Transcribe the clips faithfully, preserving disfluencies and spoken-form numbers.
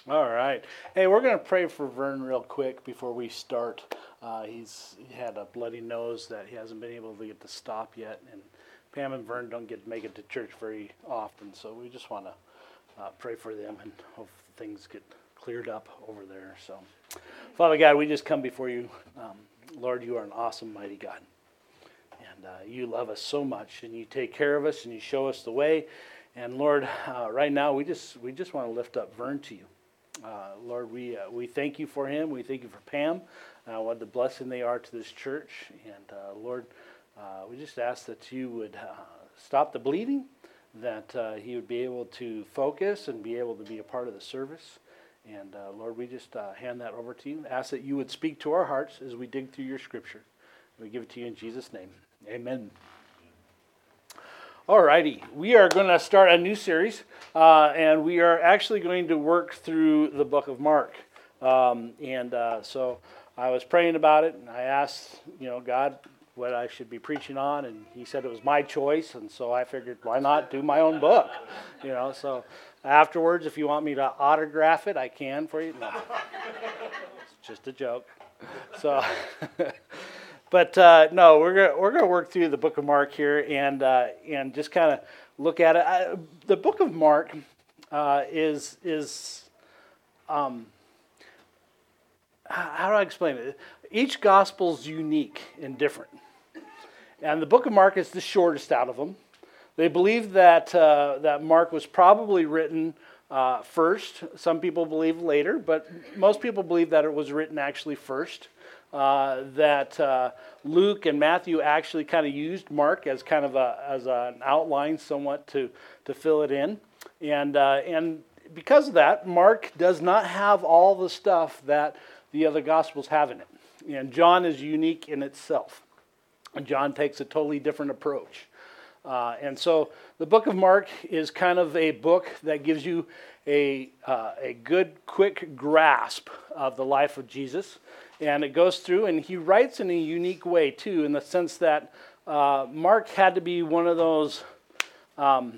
All right. Hey, we're going to pray for Vern real quick before we start. Uh, he's he had a bloody nose that he hasn't been able to get to stop yet, and Pam and Vern don't get to make it to church very often, so we just want to uh, pray for them and hope things get cleared up over there. So, Father God, we just come before you. Um, Lord, you are an awesome, mighty God, and uh, you love us so much, and you take care of us, and you show us the way. And Lord, uh, right now we just we just want to lift up Vern to you. Uh, Lord, we uh, we thank you for him. We thank you for Pam, uh, what the blessing they are to this church. And uh, Lord, uh, we just ask that you would uh, stop the bleeding, that uh, he would be able to focus and be able to be a part of the service. And uh, Lord, we just uh, hand that over to you. Ask that you would speak to our hearts as we dig through your scripture. We give it to you in Jesus' name. Amen. Alrighty, we are going to start a new series, uh, and we are actually going to work through the book of Mark. Um, and uh, so I was praying about it, and I asked, you know, God what I should be preaching on, and He said it was my choice, and so I figured, why not do my own book, you know? So afterwards, if you want me to autograph it, I can for you. No, it's just a joke. So. But uh, no, we're gonna we're gonna work through the book of Mark here and uh, and just kind of look at it. I, the book of Mark uh, is is um, how do I explain it? Each gospel's unique and different, and the book of Mark is the shortest out of them. They believe that uh, that Mark was probably written uh, first. Some people believe later, but most people believe that it was written actually first. Uh, that uh, Luke and Matthew actually kind of used Mark as kind of a, as an outline somewhat to, to fill it in. And, uh, and because of that, Mark does not have all the stuff that the other Gospels have in it. And John is unique in itself. And John takes a totally different approach. Uh, and so the book of Mark is kind of a book that gives you a, uh, a good, quick grasp of the life of Jesus. And it goes through, and he writes in a unique way, too, in the sense that uh, Mark had to be one of those, um,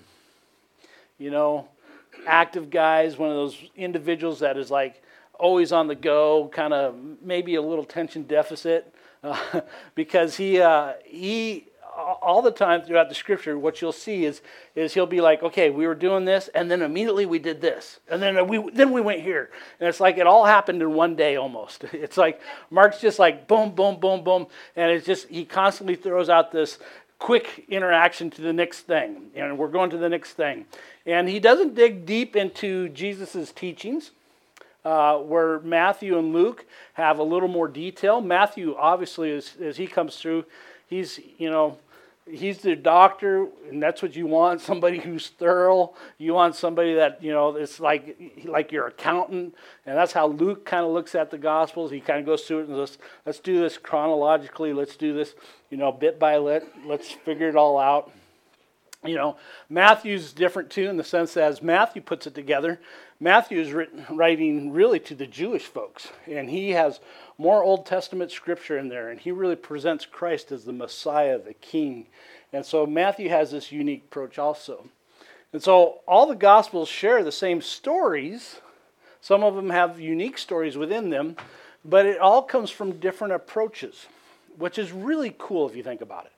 you know, active guys, one of those individuals that is like always on the go, kind of maybe a little attention deficit, uh, because he uh, he all the time throughout the scripture, what you'll see is is he'll be like, okay, we were doing this, and then immediately we did this, and then we then we went here, and it's like it all happened in one day almost. It's like Mark's just like boom, boom, boom, boom, and it's just he constantly throws out this quick interaction to the next thing, and we're going to the next thing, and he doesn't dig deep into Jesus's teachings. Uh, where Matthew and Luke have a little more detail. Matthew, obviously, as, as he comes through, he's, you know, he's the doctor, and that's what you want, somebody who's thorough. You want somebody that, you know, it's like like your accountant, and that's how Luke kind of looks at the Gospels. He kind of goes through it and let's, let's do this chronologically. Let's do this, you know, bit by bit. Let's figure it all out. You know, Matthew's different, too, in the sense that as Matthew puts it together, Matthew is written, writing really to the Jewish folks, and he has more Old Testament scripture in there, and he really presents Christ as the Messiah, the King. And so Matthew has this unique approach also. And so all the Gospels share the same stories. Some of them have unique stories within them, but it all comes from different approaches, which is really cool if you think about it.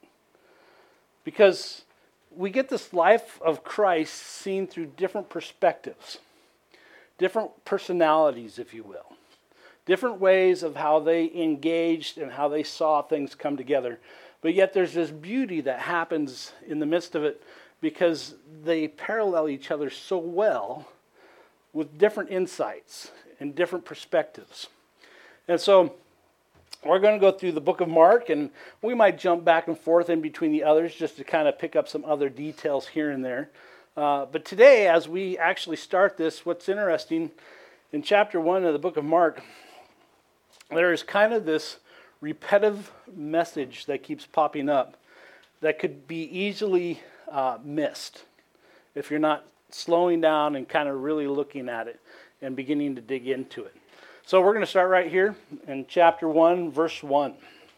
Because we get this life of Christ seen through different perspectives, different personalities, if you will, different ways of how they engaged and how they saw things come together. But yet there's this beauty that happens in the midst of it because they parallel each other so well with different insights and different perspectives. And so we're going to go through the book of Mark, and we might jump back and forth in between the others just to kind of pick up some other details here and there. Uh, but today, as we actually start this, what's interesting, in chapter one of the book of Mark, there is kind of this repetitive message that keeps popping up that could be easily uh, missed if you're not slowing down and kind of really looking at it and beginning to dig into it. So we're going to start right here in chapter one, verse one.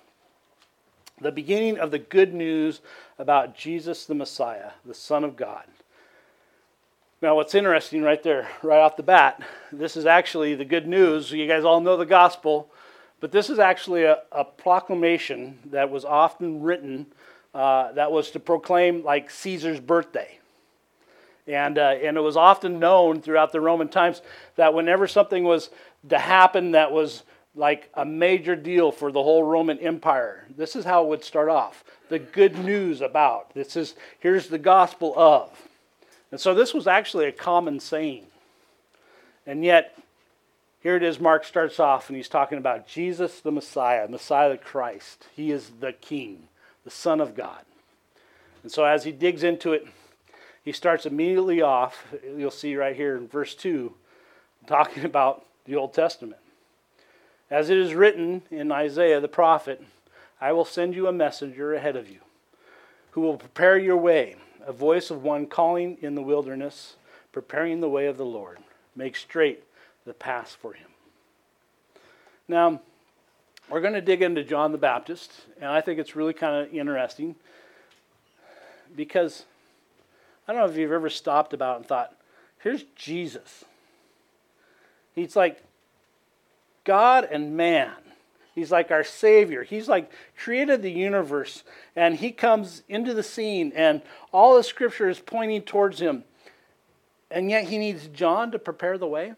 The beginning of the good news about Jesus the Messiah, the Son of God. Now, what's interesting right there, right off the bat, this is actually the good news. You guys all know the gospel, but this is actually a, a proclamation that was often written uh, that was to proclaim like Caesar's birthday. And, uh, and it was often known throughout the Roman times that whenever something was to happen that was like a major deal for the whole Roman Empire, this is how it would start off. The good news about. This is, here's the gospel of. And so this was actually a common saying. And yet, here it is, Mark starts off and he's talking about Jesus the Messiah, Messiah the Christ. He is the King, the Son of God. And so as he digs into it, he starts immediately off, you'll see right here in verse two, talking about the Old Testament. As it is written in Isaiah the prophet, I will send you a messenger ahead of you, who will prepare your way, a voice of one calling in the wilderness, preparing the way of the Lord. Make straight the path for him. Now, we're going to dig into John the Baptist, and I think it's really kind of interesting because I don't know if you've ever stopped about and thought, here's Jesus. He's like God and man. He's like our Savior. He's like created the universe, and he comes into the scene, and all the Scripture is pointing towards him. And yet he needs John to prepare the way.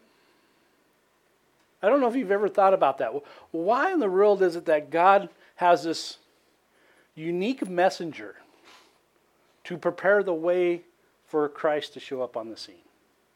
I don't know if you've ever thought about that. Why in the world is it that God has this unique messenger to prepare the way for Christ to show up on the scene?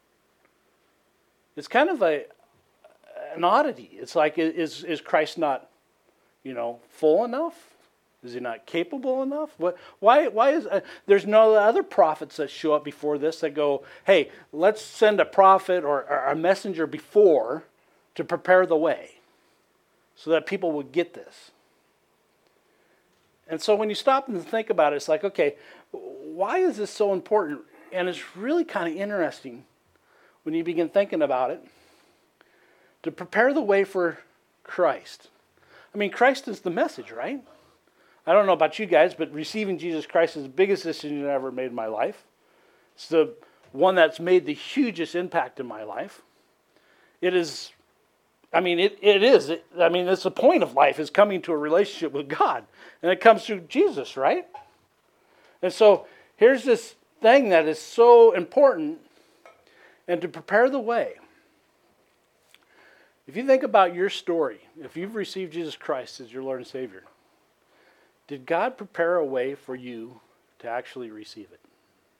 It's kind of a an oddity. It's like, is is Christ not, you know, full enough? Is he not capable enough? What? Why? Why is uh, there's no other prophets that show up before this that go, hey, let's send a prophet or, or a messenger before to prepare the way, so that people would get this. And so when you stop and think about it, it's like, okay, why is this so important? And it's really kind of interesting when you begin thinking about it. To prepare the way for Christ. I mean, Christ is the message, right? I don't know about you guys, but receiving Jesus Christ is the biggest decision I ever made in my life. It's the one that's made the hugest impact in my life. It is, I mean, it, it is. It, I mean, it's the point of life is coming to a relationship with God. And it comes through Jesus, right? And so here's this thing that is so important, and to prepare the way. If you think about your story, if you've received Jesus Christ as your Lord and Savior, did God prepare a way for you to actually receive it?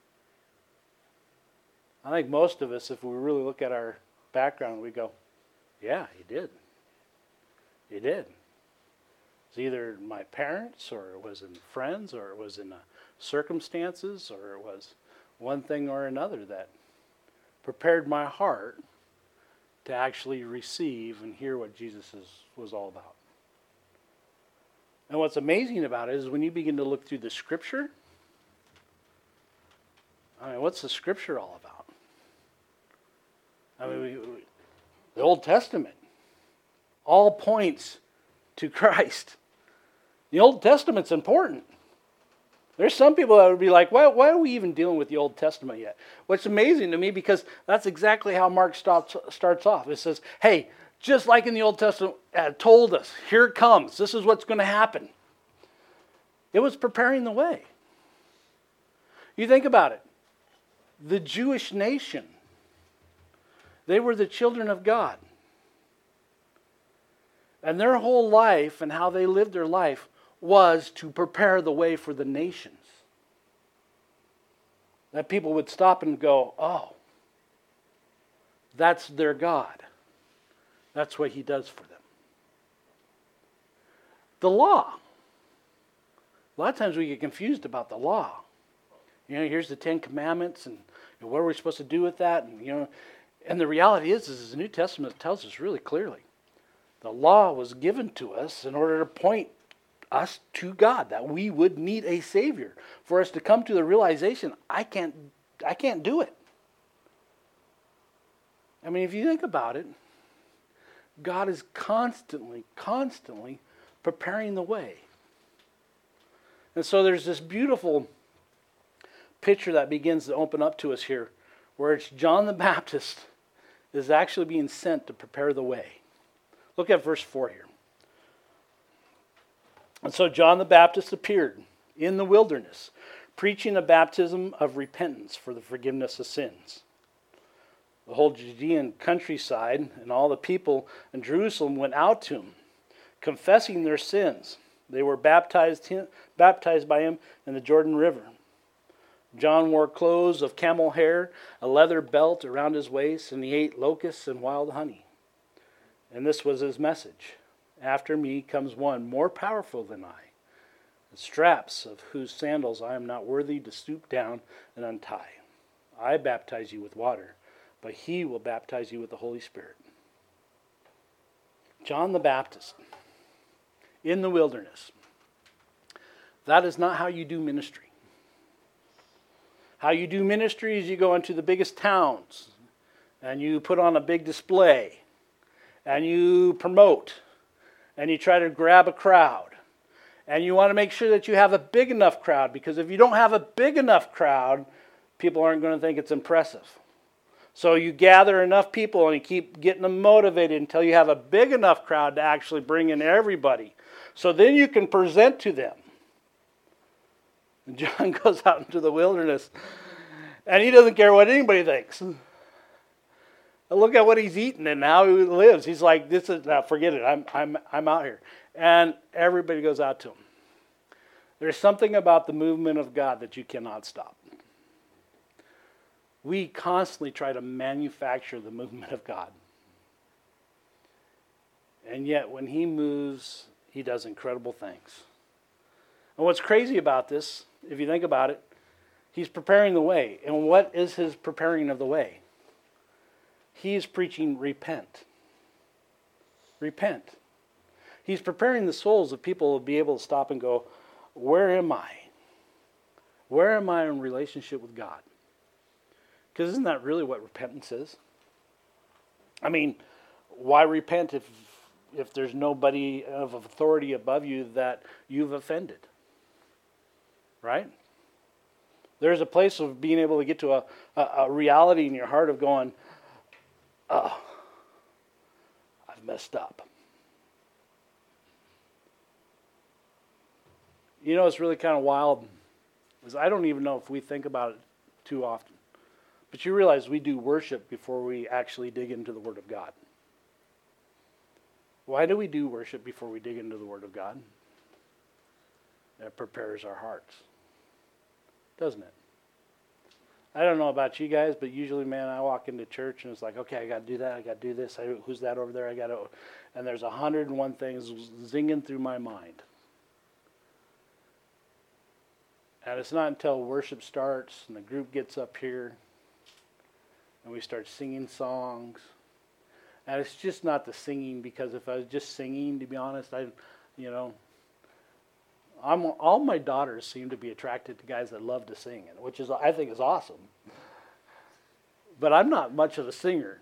I think most of us, if we really look at our background, we go, yeah, he did. He did. It's either my parents, or it was in friends, or it was in uh, circumstances, or it was one thing or another that prepared my heart to actually receive and hear what Jesus is, was all about. And what's amazing about it is when you begin to look through the Scripture, I mean, what's the Scripture all about? I mean, we, we, the Old Testament all points to Christ. The Old Testament's important. There's some people that would be like, why, why are we even dealing with the Old Testament yet? What's amazing to me, because that's exactly how Mark starts, starts off. It says, hey, just like in the Old Testament, uh, told us, here it comes. This is what's going to happen. It was preparing the way. You think about it. The Jewish nation, they were the children of God. And their whole life and how they lived their life was to prepare the way for the nations. That people would stop and go, oh, that's their God. That's what he does for them. The law. A lot of times we get confused about the law. You know, here's the Ten Commandments, and you know, what are we supposed to do with that? And you know, and the reality is, is the New Testament tells us really clearly, the law was given to us in order to point us to God, that we would need a Savior, for us to come to the realization, I can't, I can't do it. I mean, if you think about it, God is constantly, constantly preparing the way. And so there's this beautiful picture that begins to open up to us here, where it's John the Baptist is actually being sent to prepare the way. Look at verse four here. And so John the Baptist appeared in the wilderness, preaching a baptism of repentance for the forgiveness of sins. The whole Judean countryside and all the people in Jerusalem went out to him, confessing their sins. They were baptized, him, baptized by him in the Jordan River. John wore clothes of camel hair, a leather belt around his waist, and he ate locusts and wild honey. And this was his message. After me comes one more powerful than I, the straps of whose sandals I am not worthy to stoop down and untie. I baptize you with water, but he will baptize you with the Holy Spirit. John the Baptist, in the wilderness. That is not how you do ministry. How you do ministry is you go into the biggest towns and you put on a big display and you promote and you try to grab a crowd. And you want to make sure that you have a big enough crowd, because if you don't have a big enough crowd, people aren't going to think it's impressive. So you gather enough people and you keep getting them motivated until you have a big enough crowd to actually bring in everybody. So then you can present to them. And John goes out into the wilderness and he doesn't care what anybody thinks. Look at what he's eating and how he lives. He's like, "This is uh, forget it. I'm I'm I'm out here," and everybody goes out to him. There's something about the movement of God that you cannot stop. We constantly try to manufacture the movement of God, and yet when He moves, He does incredible things. And what's crazy about this, if you think about it, He's preparing the way. And what is His preparing of the way? He's preaching repent. Repent. He's preparing the souls of people to be able to stop and go, where am I? Where am I in relationship with God? Because isn't that really what repentance is? I mean, why repent if if there's nobody of authority above you that you've offended? Right? There's a place of being able to get to a, a, a reality in your heart of going, oh, I've messed up. You know, it's really kind of wild, is I don't even know if we think about it too often. But you realize we do worship before we actually dig into the Word of God. Why do we do worship before we dig into the Word of God? It prepares our hearts, doesn't it? I don't know about you guys, but usually, man, I walk into church and it's like, okay, I got to do that, I got to do this. I, who's that over there? I got to, and there's a hundred and one things zinging through my mind. And it's not until worship starts and the group gets up here and we start singing songs. And it's just not the singing, because if I was just singing, to be honest, I, you know, I'm, all my daughters seem to be attracted to guys that love to sing, which is I think is awesome. But I'm not much of a singer.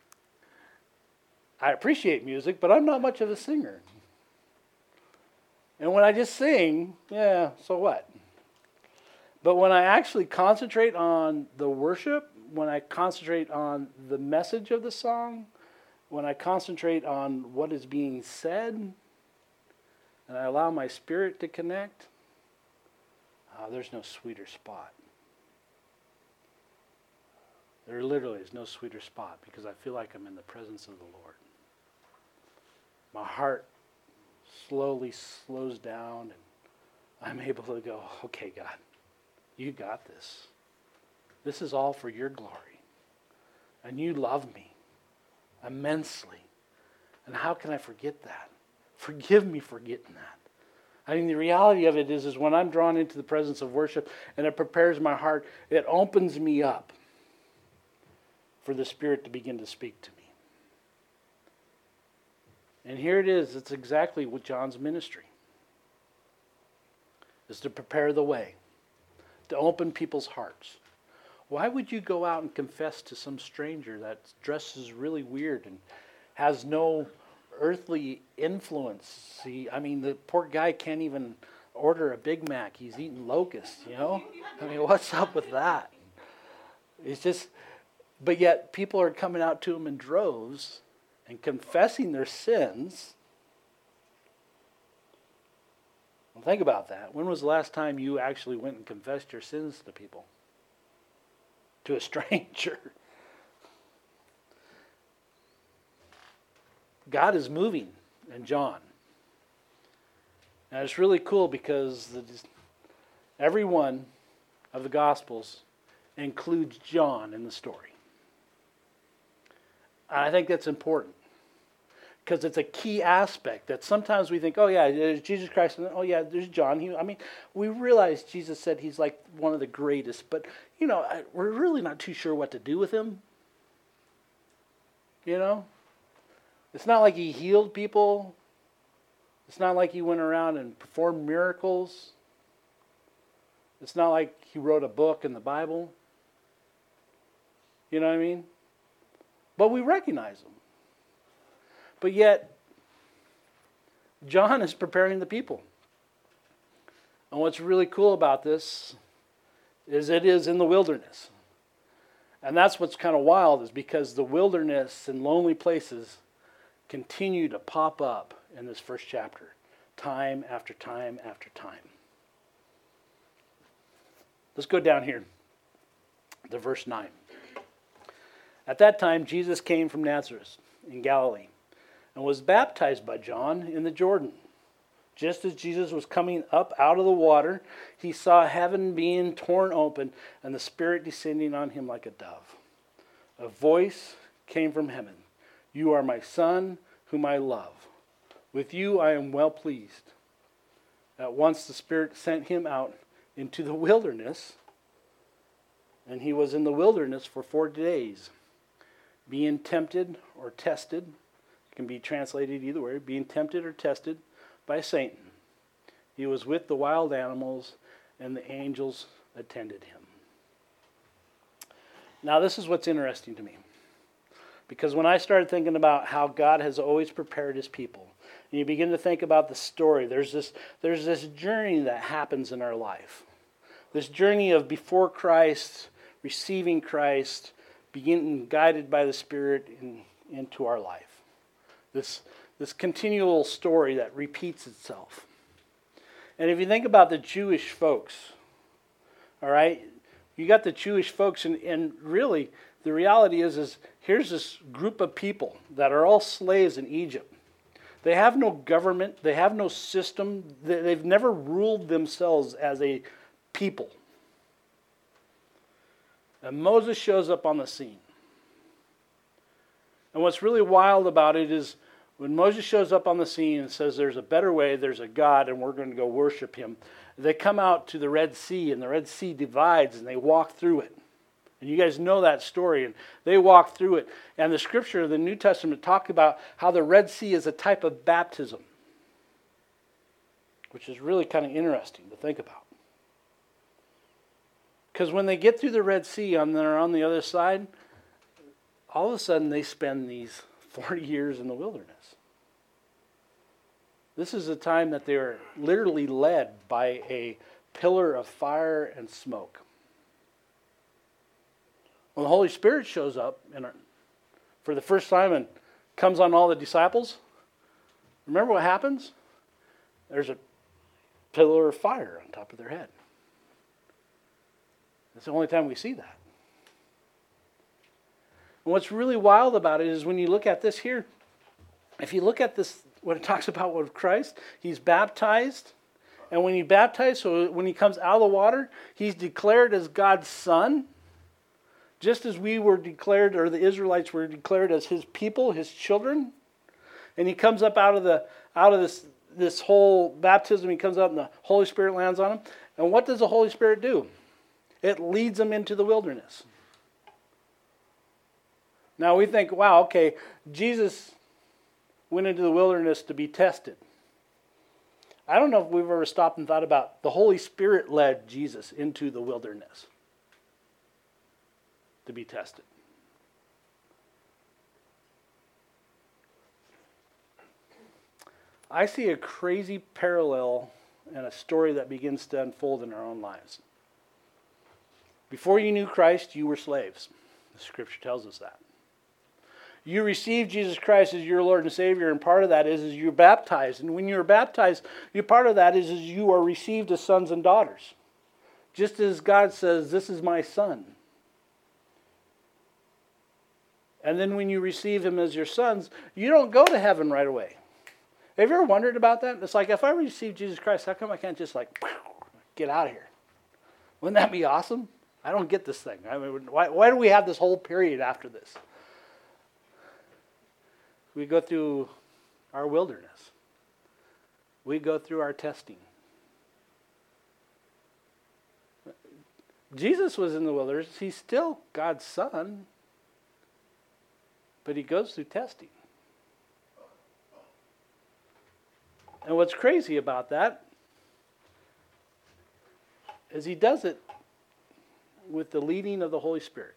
I appreciate music, but I'm not much of a singer. And when I just sing, yeah, so what? But when I actually concentrate on the worship, when I concentrate on the message of the song, when I concentrate on what is being said, and I allow my spirit to connect, uh, there's no sweeter spot. There literally is no sweeter spot, because I feel like I'm in the presence of the Lord. My heart slowly slows down, and I'm able to go, okay, God, you got this. This is all for your glory. And you love me immensely. And how can I forget that? Forgive me for getting that. I mean, the reality of it is, is when I'm drawn into the presence of worship and it prepares my heart, it opens me up for the Spirit to begin to speak to me. And here it is. It's exactly what John's ministry is, to prepare the way, to open people's hearts. Why would you go out and confess to some stranger that dresses really weird and has no earthly influence? See, I mean, the poor guy can't even order a Big Mac. He's eating locusts, you know? I mean, what's up with that? It's just, But yet people are coming out to him in droves and confessing their sins. Well, think about that. When was the last time you actually went and confessed your sins to people? To a stranger? God is moving in John. And it's really cool because the, every one of the Gospels includes John in the story. And I think that's important because it's a key aspect that sometimes we think, oh yeah, there's Jesus Christ, and oh yeah, there's John. He, I mean, we realize Jesus said he's like one of the greatest, but you know, we're really not too sure what to do with him. You know? It's not like he healed people. It's not like he went around and performed miracles. It's not like he wrote a book in the Bible. You know what I mean? But we recognize him. But yet, John is preparing the people. And what's really cool about this is it is in the wilderness. And that's what's kind of wild, is because the wilderness and lonely places continue to pop up in this first chapter, time after time after time. Let's go down here to verse nine. At that time, Jesus came from Nazareth in Galilee and was baptized by John in the Jordan. Just as Jesus was coming up out of the water, he saw heaven being torn open and the Spirit descending on him like a dove. A voice came from heaven. You are my Son, whom I love. With you I am well pleased. At once the Spirit sent him out into the wilderness, and he was in the wilderness for forty days, being tempted or tested. It can be translated either way, being tempted or tested by Satan. He was with the wild animals, and the angels attended him. Now this is what's interesting to me. Because when I started thinking about how God has always prepared his people, and you begin to think about the story, there's this, there's this journey that happens in our life. This journey of before Christ, receiving Christ, being guided by the Spirit in, into our life. This, this continual story that repeats itself. And if you think about the Jewish folks, all right, you got the Jewish folks, and, and really, the reality is, is here's this group of people that are all slaves in Egypt. They have no government. They have no system. They, they've never ruled themselves as a people. And Moses shows up on the scene. And what's really wild about it is when Moses shows up on the scene and says there's a better way, there's a God, and we're going to go worship him, they come out to the Red Sea, and the Red Sea divides, and they walk through it. And you guys know that story, and they walk through it. And the scripture of the New Testament talk about how the Red Sea is a type of baptism, which is really kind of interesting to think about. Because when they get through the Red Sea and they're on the other side, all of a sudden they spend these forty years in the wilderness. This is a time that they are literally led by a pillar of fire and smoke. When the Holy Spirit shows up and for the first time and comes on all the disciples, remember what happens? There's a pillar of fire on top of their head. That's the only time we see that. And what's really wild about it is when you look at this here, if you look at this, what it talks about with Christ, he's baptized. And when he baptized, so when he comes out of the water, he's declared as God's son. Just as we were declared, or the Israelites were declared as his people, his children. And he comes up out of the out of this, this whole baptism, he comes out and the Holy Spirit lands on him. And what does the Holy Spirit do? It leads them into the wilderness. Now we think, wow, okay, Jesus went into the wilderness to be tested. I don't know if we've ever stopped and thought about the Holy Spirit led Jesus into the wilderness to be tested. I see a crazy parallel and a story that begins to unfold in our own lives. Before you knew Christ, you were slaves. The Scripture tells us that. You receive Jesus Christ as your Lord and Savior, and part of that is, is you're baptized. And when you're baptized, you part of that is, is you are received as sons and daughters. Just as God says, this is my son. And then when you receive him as your sons, you don't go to heaven right away. Have you ever wondered about that? It's like, if I receive Jesus Christ, how come I can't just like, get out of here? Wouldn't that be awesome? I don't get this thing. I mean, why, why do we have this whole period after this? We go through our wilderness. We go through our testing. Jesus was in the wilderness. He's still God's son. But he goes through testing. And what's crazy about that is he does it with the leading of the Holy Spirit.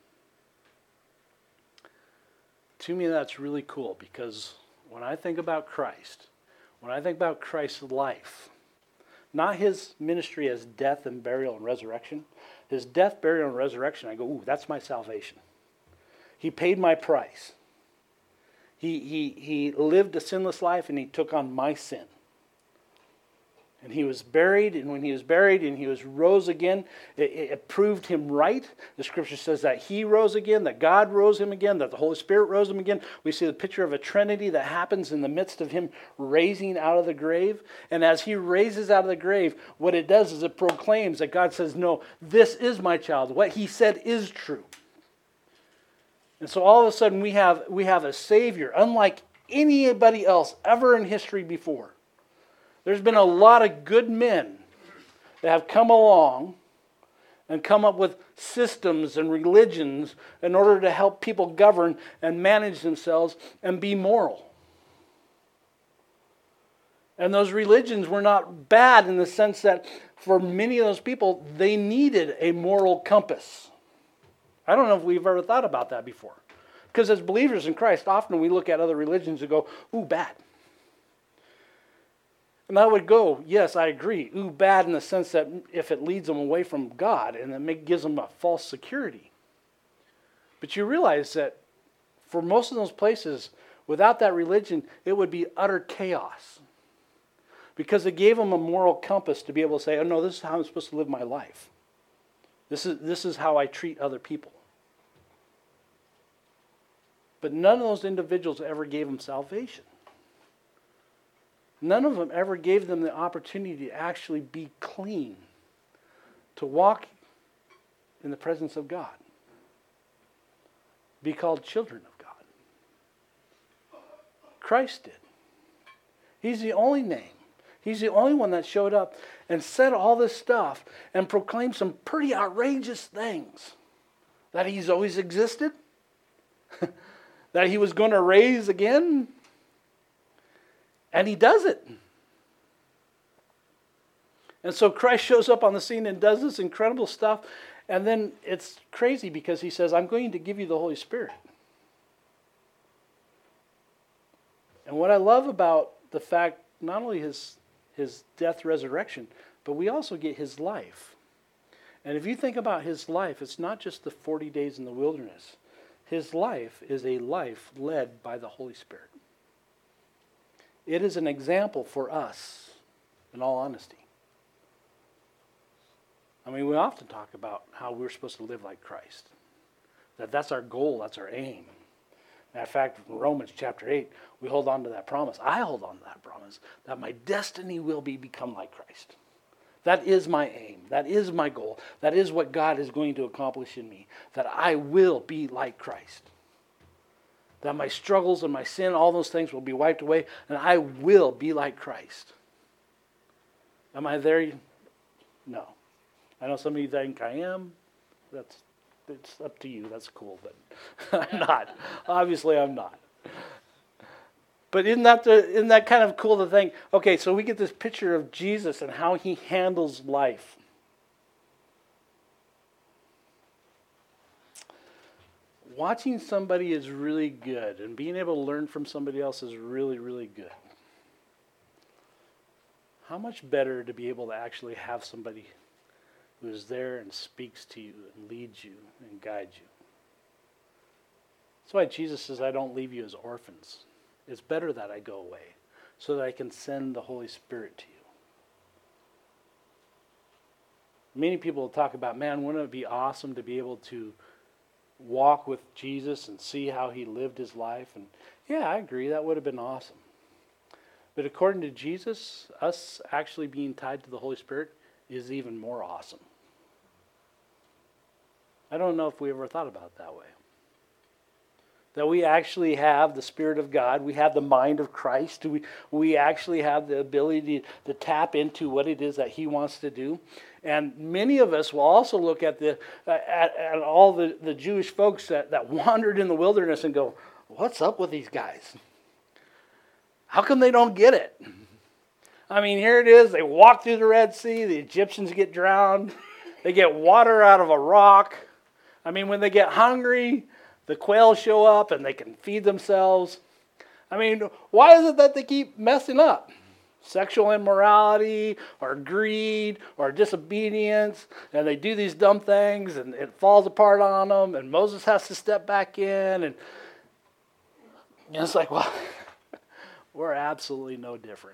To me, that's really cool, because when I think about Christ, when I think about Christ's life, not his ministry as death and burial and resurrection, his death, burial, and resurrection, I go, ooh, that's my salvation. He paid my price. He, he, he lived a sinless life, and he took on my sin. And he was buried, and when he was buried and he was rose again, it, it proved him right. The Scripture says that he rose again, that God rose him again, that the Holy Spirit rose him again. We see the picture of a Trinity that happens in the midst of him raising out of the grave. And as he raises out of the grave, what it does is it proclaims that God says, no, this is my child. What he said is true. And so all of a sudden we have, we have a Savior, unlike anybody else ever in history before. There's been a lot of good men that have come along and come up with systems and religions in order to help people govern and manage themselves and be moral. And those religions were not bad in the sense that for many of those people, they needed a moral compass. I don't know if we've ever thought about that before. Because as believers in Christ, often we look at other religions and go, ooh, bad. And I would go, yes, I agree. Ooh, bad in the sense that if it leads them away from God and it gives them a false security. But you realize that for most of those places, without that religion, it would be utter chaos. Because it gave them a moral compass to be able to say, oh no, this is how I'm supposed to live my life. This is, this is how I treat other people. But none of those individuals ever gave them salvation. None of them ever gave them the opportunity to actually be clean, to walk in the presence of God, be called children of God. Christ did. He's the only name. He's the only one that showed up and said all this stuff and proclaimed some pretty outrageous things. That he's always existed, that he was going to raise again. And he does it. And so Christ shows up on the scene and does this incredible stuff. And then it's crazy because he says, I'm going to give you the Holy Spirit. And what I love about the fact, not only his, his death, resurrection, but we also get his life. And if you think about his life, it's not just the forty days in the wilderness. His life is a life led by the Holy Spirit. It is an example for us, in all honesty. I mean, we often talk about how we're supposed to live like Christ. That that's our goal, that's our aim. Matter of fact, in Romans chapter eight, we hold on to that promise. I hold on to that promise, that my destiny will be become like Christ. That is my aim. That is my goal. That is what God is going to accomplish in me. That I will be like Christ. That my struggles and my sin, all those things will be wiped away, and I will be like Christ. Am I there? No. I know some of you think I am. That's it's up to you. That's cool, but I'm not. Obviously, I'm not. But isn't that the, isn't that kind of cool to think? Okay, so we get this picture of Jesus and how he handles life. Watching somebody is really good, and being able to learn from somebody else is really, really good. How much better to be able to actually have somebody who is there and speaks to you and leads you and guides you. That's why Jesus says, I don't leave you as orphans. It's better that I go away so that I can send the Holy Spirit to you. Many people talk about, man, wouldn't it be awesome to be able to walk with Jesus and see how he lived his life? And yeah, I agree, that would have been awesome. But according to Jesus, us actually being tied to the Holy Spirit is even more awesome. I don't know if we ever thought about it that way. That we actually have the Spirit of God. We have the mind of Christ. We, we actually have the ability to tap into what it is that he wants to do. And many of us will also look at the uh, at, at all the, the Jewish folks that, that wandered in the wilderness and go, what's up with these guys? How come they don't get it? I mean, here it is. They walk through the Red Sea. The Egyptians get drowned. They get water out of a rock. I mean, when they get hungry, the quail show up and they can feed themselves. I mean, why is it that they keep messing up? Sexual immorality or greed or disobedience, and they do these dumb things and it falls apart on them, and Moses has to step back in, and, and it's like, well, we're absolutely no different.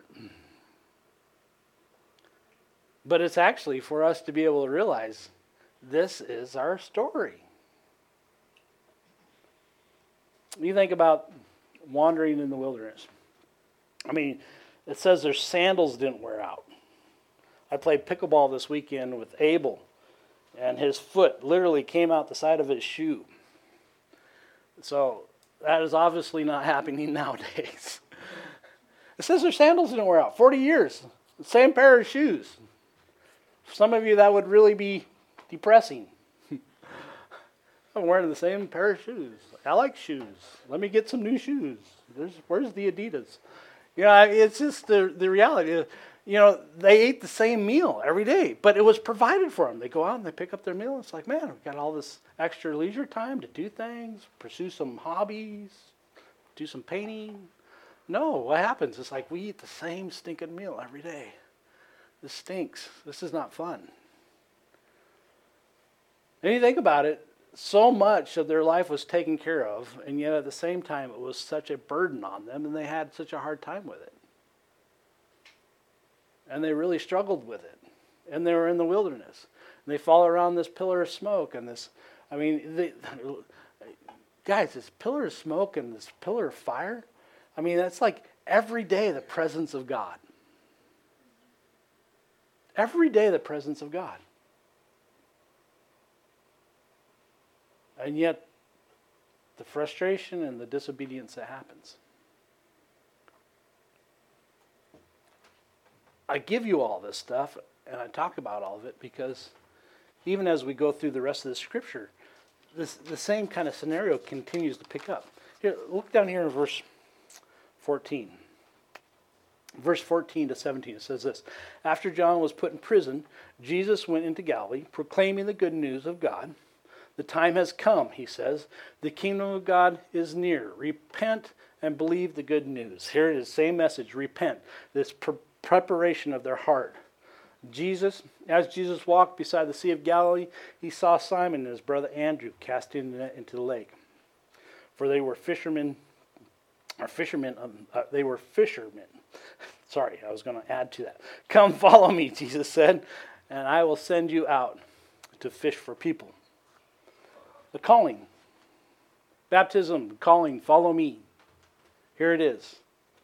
But it's actually for us to be able to realize this is our story. You think about wandering in the wilderness. I mean, it says their sandals didn't wear out. I played pickleball this weekend with Abel, and his foot literally came out the side of his shoe. So that is obviously not happening nowadays. It says their sandals didn't wear out. forty years, the same pair of shoes. For some of you, that would really be depressing. I'm wearing the same pair of shoes. I like shoes. Let me get some new shoes. There's, where's the Adidas? You know, it's just the, the reality. You know, they ate the same meal every day, but it was provided for them. They go out and they pick up their meal. It's like, man, we've got all this extra leisure time to do things, pursue some hobbies, do some painting. No, what happens? It's like we eat the same stinking meal every day. This stinks. This is not fun. And you think about it, so much of their life was taken care of, and yet at the same time it was such a burden on them, and they had such a hard time with it. And they really struggled with it. And they were in the wilderness. And they follow around this pillar of smoke and this, I mean, they, guys, this pillar of smoke and this pillar of fire, I mean, that's like every day the presence of God. Every day the presence of God. And yet, the frustration and the disobedience that happens. I give you all this stuff, and I talk about all of it, because even as we go through the rest of the scripture, this the same kind of scenario continues to pick up. Here, look down here in verse fourteen. Verse fourteen to seventeen, it says this. After John was put in prison, Jesus went into Galilee, proclaiming the good news of God. The time has come, he says. The kingdom of God is near. Repent and believe the good news. Here it is, same message, repent. This pre- preparation of their heart. Jesus, as Jesus walked beside the Sea of Galilee, he saw Simon and his brother Andrew casting the net into the lake. For they were fishermen, or fishermen, um, uh, they were fishermen. Sorry, I was going to add to that. Come follow me, Jesus said, and I will send you out to fish for people. The calling. Baptism, calling, follow me. Here it is.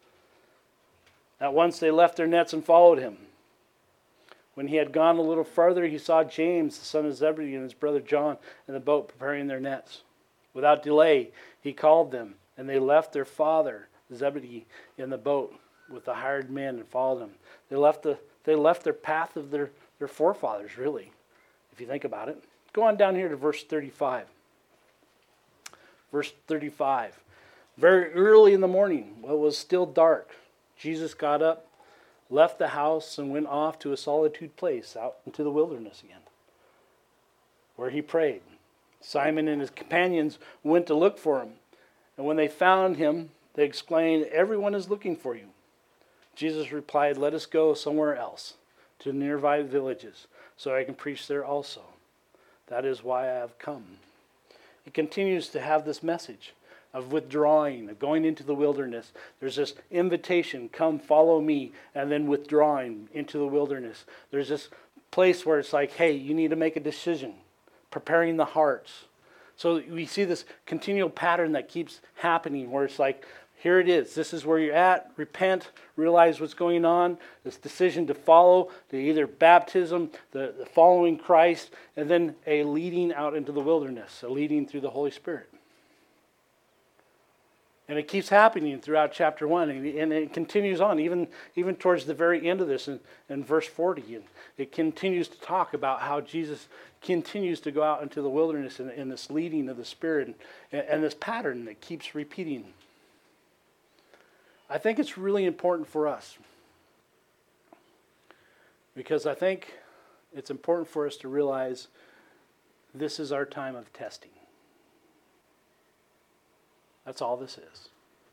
At once they left their nets and followed him. When he had gone a little farther, he saw James, the son of Zebedee, and his brother John in the boat preparing their nets. Without delay, he called them, and they left their father, Zebedee, in the boat with the hired men and followed him. They left the they left their path of their, their forefathers, really, if you think about it. Go on down here to verse thirty-five. Verse thirty-five. Very early in the morning, while it was still dark, Jesus got up, left the house, and went off to a solitude place out into the wilderness again, where he prayed. Simon and his companions went to look for him, and when they found him, they exclaimed, "Everyone is looking for you." Jesus replied, "Let us go somewhere else, to nearby villages, so I can preach there also. That is why I have come." He continues to have this message of withdrawing, of going into the wilderness. There's this invitation, come follow me, and then withdrawing into the wilderness. There's this place where it's like, hey, you need to make a decision, preparing the hearts. So we see this continual pattern that keeps happening where it's like, here it is. This is where you're at. Repent. Realize what's going on. This decision to follow, to either baptism, the, the following Christ, and then a leading out into the wilderness, a leading through the Holy Spirit. And it keeps happening throughout chapter one, and, and it continues on, even, even towards the very end of this in, in verse forty. And it continues to talk about how Jesus continues to go out into the wilderness in, in this leading of the Spirit and, and this pattern that keeps repeating. I think it's really important for us because I think it's important for us to realize this is our time of testing. That's all this is.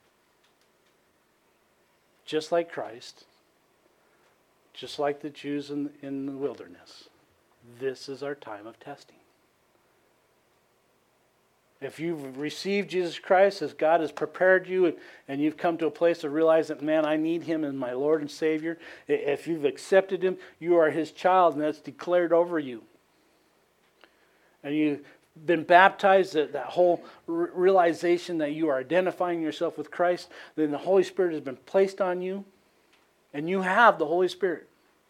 Just like Christ, just like the Jews in, in the wilderness, this is our time of testing. If you've received Jesus Christ as God has prepared you and, and you've come to a place of realizing that, man, I need Him as my Lord and Savior. If you've accepted Him, you are His child and that's declared over you. And you've been baptized, that, that whole realization that you are identifying yourself with Christ, then the Holy Spirit has been placed on you and you have the Holy Spirit.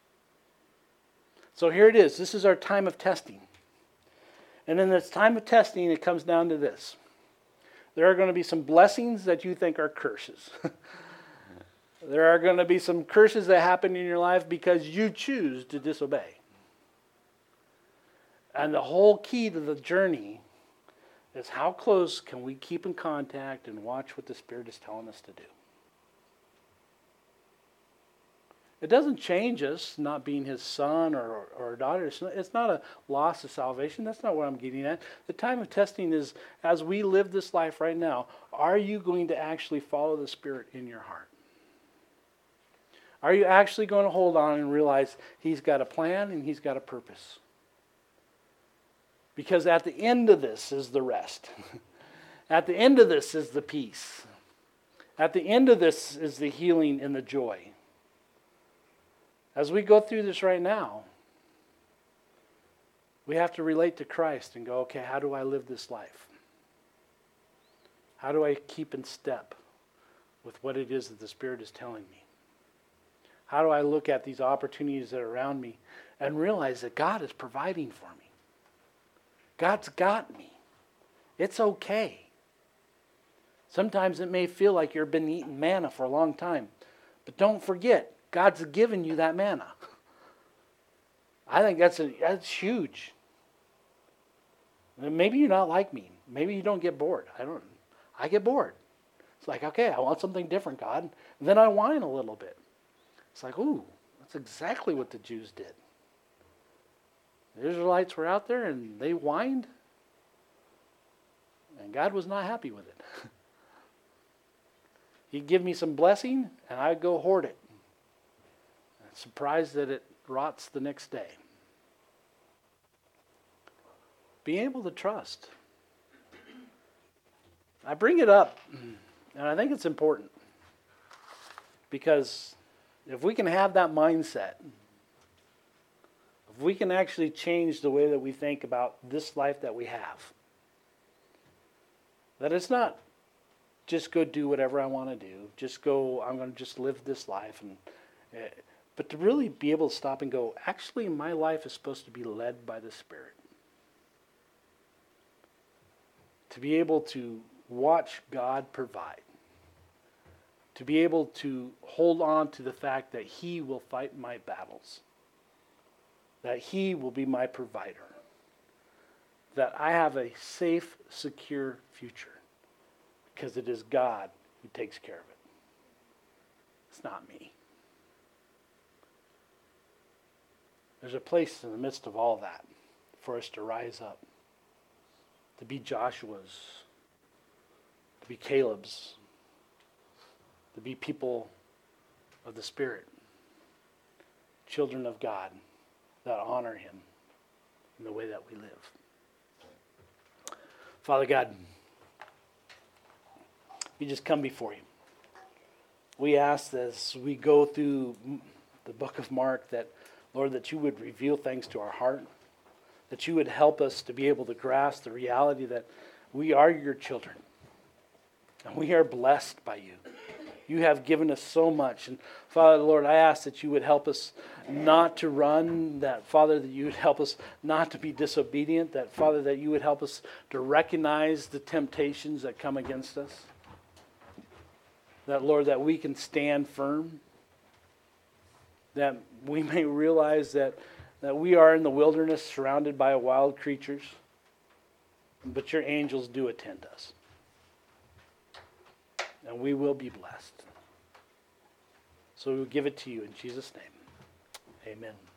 So here it is. This is our time of testing. And in this time of testing, it comes down to this. There are going to be some blessings that you think are curses. There are going to be some curses that happen in your life because you choose to disobey. And the whole key to the journey is how close can we keep in contact and watch what the Spirit is telling us to do. It doesn't change us not being His son or, or daughter. It's not, it's not a loss of salvation. That's not what I'm getting at. The time of testing is, as we live this life right now, are you going to actually follow the Spirit in your heart? Are you actually going to hold on and realize He's got a plan and He's got a purpose? Because at the end of this is the rest. At the end of this is the peace. At the end of this is the healing and the joy. As we go through this right now, we have to relate to Christ and go, okay, how do I live this life? How do I keep in step with what it is that the Spirit is telling me? How do I look at these opportunities that are around me and realize that God is providing for me? God's got me. It's okay. Sometimes it may feel like you've been eating manna for a long time, but don't forget, God's given you that manna. I think that's a, that's huge. Maybe you're not like me. Maybe you don't get bored. I don't. I get bored. It's like, okay, I want something different, God. And then I whine a little bit. It's like, ooh, that's exactly what the Jews did. The Israelites were out there and they whined. And God was not happy with it. He'd give me some blessing and I'd go hoard it. Surprised that it rots the next day. Being able to trust. I bring it up, and I think it's important. Because if we can have that mindset, if we can actually change the way that we think about this life that we have, that it's not just go do whatever I want to do, just go, I'm going to just live this life, and uh, but to really be able to stop and go, actually my life is supposed to be led by the Spirit. To be able to watch God provide. To be able to hold on to the fact that He will fight my battles. That He will be my provider. That I have a safe, secure future. Because it is God who takes care of it. It's not me. There's a place in the midst of all that for us to rise up, to be Joshua's, to be Caleb's, to be people of the Spirit, children of God that honor Him in the way that we live. Father God, we just come before you. We ask as we go through the book of Mark that, Lord, that you would reveal things to our heart, that you would help us to be able to grasp the reality that we are your children, and we are blessed by you. You have given us so much. And Father, Lord, I ask that you would help us not to run, that, Father, that you would help us not to be disobedient, that, Father, that you would help us to recognize the temptations that come against us. That, Lord, that we can stand firm, that we may realize that, that we are in the wilderness surrounded by wild creatures, but your angels do attend us. And we will be blessed. So we will give it to you in Jesus' name. Amen.